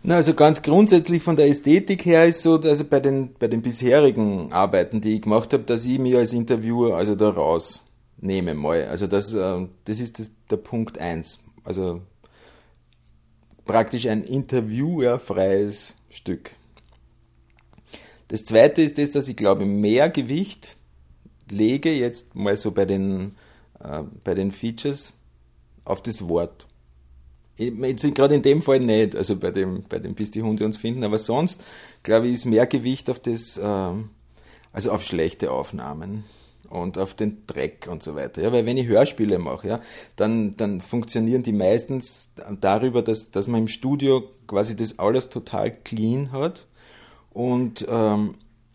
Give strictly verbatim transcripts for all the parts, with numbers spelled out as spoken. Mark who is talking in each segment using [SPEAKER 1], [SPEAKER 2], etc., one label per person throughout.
[SPEAKER 1] Na, also ganz grundsätzlich von der Ästhetik her ist so, also bei den, bei den bisherigen Arbeiten, die ich gemacht habe, dass ich mich als Interviewer also da rausnehme mal. Also das, äh, das ist das, der Punkt eins. Also praktisch ein interviewerfreies Stück. Das zweite ist das, dass ich glaube, mehr Gewicht lege jetzt mal so bei den, äh, bei den Features auf das Wort. Jetzt gerade in dem Fall nicht, also bei dem, bei dem bis die Hunde uns finden, aber sonst, glaube ich, ist mehr Gewicht auf das, ähm, also auf schlechte Aufnahmen und auf den Dreck und so weiter. Ja, weil wenn ich Hörspiele mache, ja, dann, dann funktionieren die meistens darüber, dass, dass man im Studio quasi das alles total clean hat und, ähm,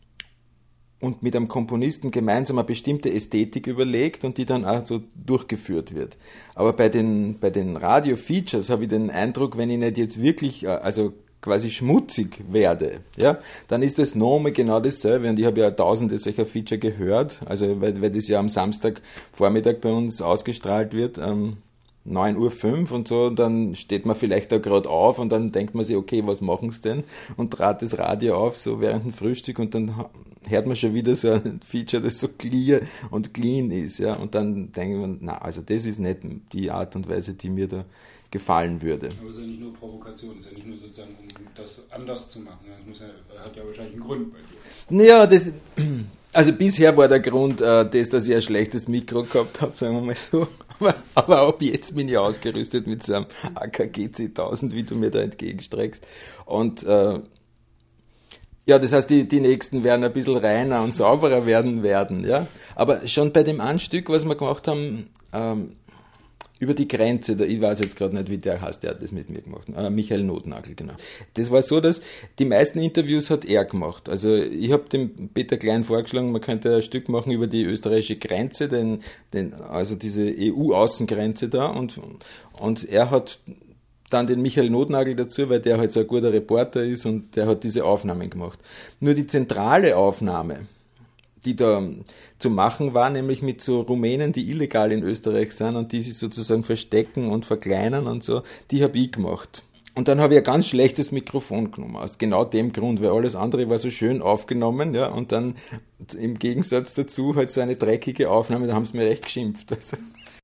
[SPEAKER 1] und mit einem Komponisten gemeinsam eine bestimmte Ästhetik überlegt und die dann auch so durchgeführt wird. Aber bei den, bei den Radio-Features habe ich den Eindruck, wenn ich nicht jetzt wirklich, also quasi schmutzig werde, ja, dann ist das nochmal genau dasselbe. Und ich habe ja tausende solcher Feature gehört, also weil, weil das ja am Samstagvormittag bei uns ausgestrahlt wird, ähm, neun Uhr fünf und so, und dann steht man vielleicht da gerade auf und dann denkt man sich, okay, was machen sie denn? Und dreht das Radio auf, so während dem Frühstück, und dann hört man schon wieder so ein Feature, das so clear und clean ist, ja, und dann denkt man, na, also das ist nicht die Art und Weise, die mir da gefallen würde.
[SPEAKER 2] Aber es ist ja nicht nur Provokation, es ist ja nicht nur sozusagen, um das anders zu machen, das muss ja, hat ja wahrscheinlich einen Grund bei dir.
[SPEAKER 1] Ja, das, also bisher war der Grund äh, das, dass ich ein schlechtes Mikro gehabt habe, sagen wir mal so. Aber, aber ab jetzt bin ich ausgerüstet mit so einem A K G C tausend, wie du mir da entgegenstreckst. Und äh, ja, das heißt, die, die nächsten werden ein bisschen reiner und sauberer werden werden. Ja. Aber schon bei dem Anstück, was wir gemacht haben, ähm, über die Grenze, ich weiß jetzt gerade nicht, wie der heißt, der hat das mit mir gemacht, äh, Michael Notnagel, genau. Das war so, dass die meisten Interviews hat er gemacht. Also ich habe dem Peter Klein vorgeschlagen, man könnte ein Stück machen über die österreichische Grenze, den, den, also diese E U-Außengrenze da, und, und er hat dann den Michael Notnagel dazu, weil der halt so ein guter Reporter ist und der hat diese Aufnahmen gemacht. Nur die zentrale Aufnahme, die da zu machen war, nämlich mit so Rumänen, die illegal in Österreich sind und die sich sozusagen verstecken und verkleinern und so, die habe ich gemacht. Und dann habe ich ein ganz schlechtes Mikrofon genommen, aus genau dem Grund, weil alles andere war so schön aufgenommen, ja, und dann im Gegensatz dazu halt so eine dreckige Aufnahme, da haben sie mir recht geschimpft. Also